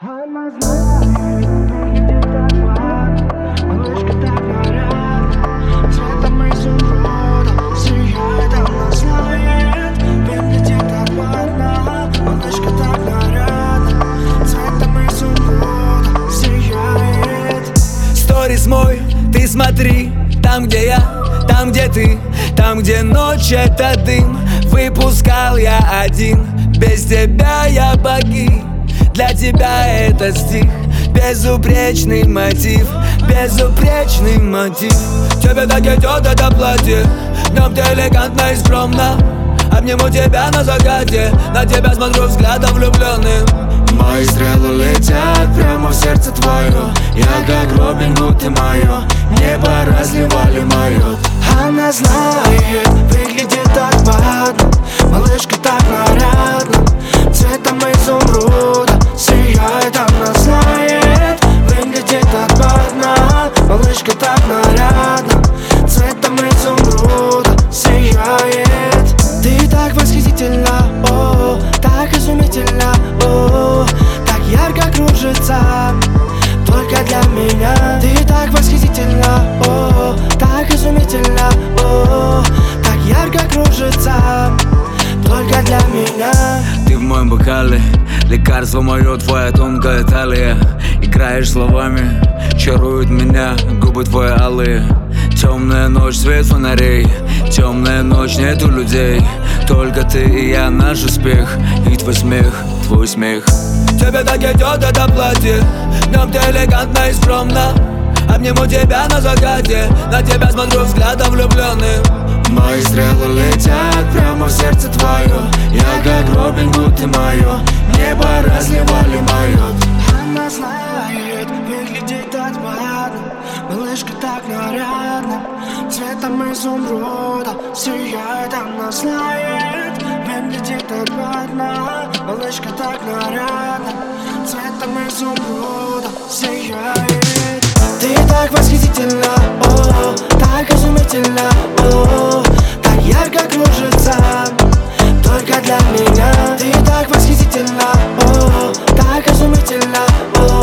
Она знает, выглядит так ладно, малышка так нарядна, цветом изумруда сияет. Она знает, выглядит так ладно, малышка так нарядна, цветом изумруда сияет. Сторис мой, ты смотри, там где я, там где ты, там где ночь это дым. Выпускал я один, без тебя я богинь. Для тебя это стих, безупречный мотив, безупречный мотив. Тебе так идет это платье, днем ты элегантно и скромно. Обниму тебя на закате, на тебя смотрю взглядом влюбленным. Мои стрелы летят прямо в сердце твое, я как Робин Гуд, ты мое, небо разливали мое. Она знает, выглядит так ладно, малышка так нарядна, цветом изумруда сияет. Она знает, выглядит так ладно, малышка так нарядна, цветом изумруда сияет. Ты так восхитительна, о, так изумительна, о, так ярко кружится, только для меня. Ты так восхитительна, о, так изумительна, о, так ярко кружится, только для меня. Ты в моем бокале, лекарство мое, твоя тонкая талия. Играешь словами, чаруют меня губы твои алые. Темная ночь, свет фонарей, темная ночь, нету людей, только ты и я, наш успех, и твой смех, твой смех. Тебе так идет это платье, днем ты элегантно и скромно. Обниму тебя на закате, на тебя смотрю взглядом влюбленным. Мои стрелы летят прямо в сердце твое, я как Робин Гуд, ты мое, небо разливали мое. Она знает, выглядит так ладно, малышка так нарядна, цветом изумруда сияет. Она знает, выглядит так ладно, малышка так нарядна, цветом изумруда сияет. Ты так восхитительна, о, так изумительна, о, так ярко кружится, только для меня. Ты так восхитительна, о, так изумительна, о,